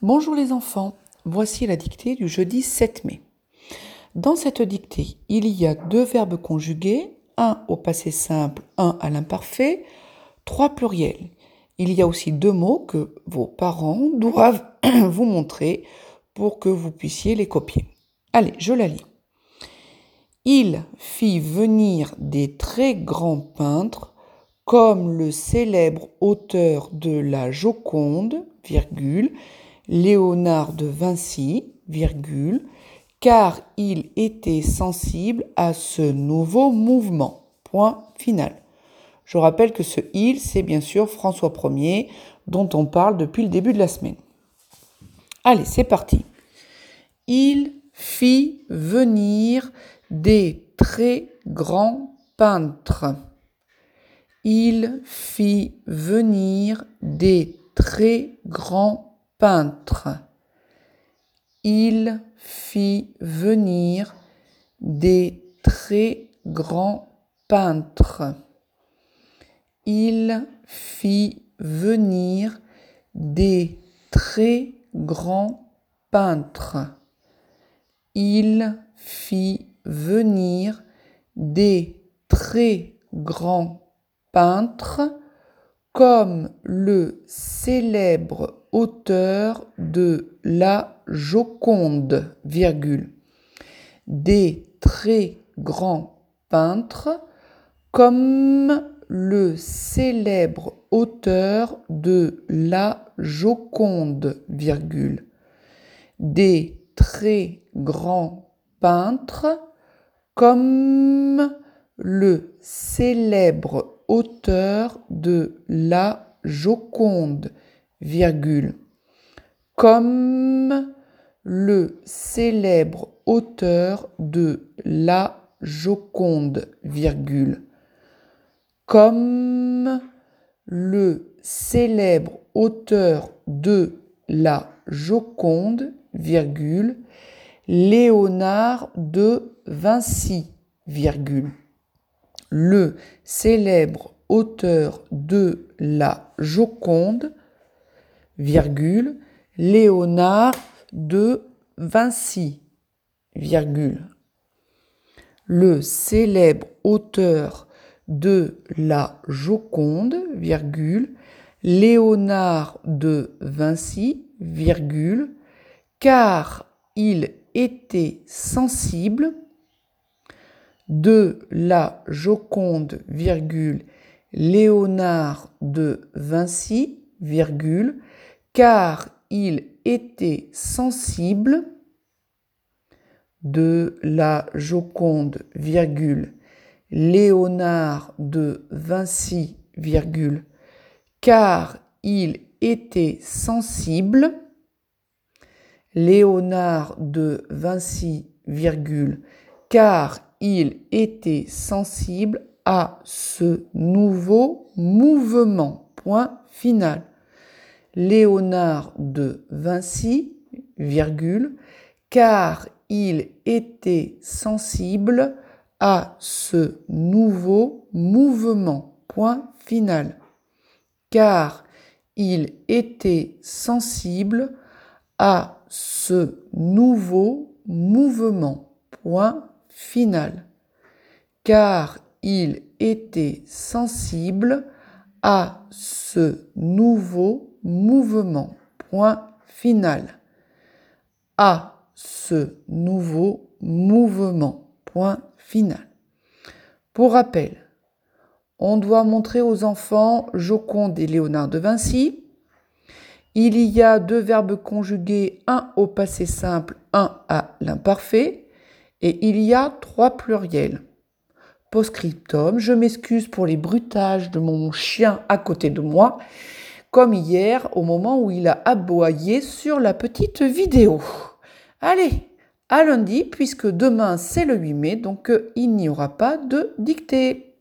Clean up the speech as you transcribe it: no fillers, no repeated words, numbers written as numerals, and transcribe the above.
Bonjour les enfants, voici la dictée du jeudi 7 mai. Dans cette dictée, il y a 2 verbes conjugués, un au passé simple, un à l'imparfait, 3 pluriels. Il y a aussi 2 mots que vos parents doivent vous montrer pour que vous puissiez les copier. Allez, je la lis. Il fit venir des très grands peintres comme le célèbre auteur de la Joconde, virgule, Léonard de Vinci, virgule, car il était sensible à ce nouveau mouvement. Point final. Je rappelle que ce « il », c'est bien sûr François Ier, dont on parle depuis le début de la semaine. Allez, c'est parti. Il fit venir des très grands peintres. Il fit venir des très grands peintres. Il fit venir des très grands peintres. Il fit venir des très grands peintres. Il fit venir des très grands peintres comme le célèbre auteur de la Joconde, virgule. Des très grands peintres comme le célèbre auteur de la Joconde, virgule. Des très grands peintres comme le célèbre auteur de la Joconde, virgule. Comme le célèbre auteur de la Joconde, virgule. Comme le célèbre auteur de la Joconde, virgule, Léonard de Vinci, virgule. Le célèbre auteur de la Joconde, virgule, Léonard de Vinci, virgule. Le célèbre auteur de la Joconde, virgule, Léonard de Vinci, virgule, car il était sensible de la Joconde, virgule, Léonard de Vinci, virgule, car il était sensible de la Joconde, virgule, Léonard de Vinci, virgule, car il était sensible, Léonard de Vinci, virgule, car il était sensible à ce nouveau mouvement. Point final. Léonard de Vinci, virgule, car il était sensible à ce nouveau mouvement. Point final. Car il était sensible à ce nouveau mouvement. Point final. Car il était sensible à ce nouveau mouvement. Point final. À ce nouveau mouvement. Point final. Pour rappel, on doit montrer aux enfants Joconde et Léonard de Vinci. Il y a 2 verbes conjugués, un au passé simple, un à l'imparfait. Et il y a 3 pluriels. Post-scriptum, je m'excuse pour les bruitages de mon chien à côté de moi, comme hier au moment où il a aboyé sur la petite vidéo. Allez, à lundi, puisque demain c'est le 8 mai, donc il n'y aura pas de dictée.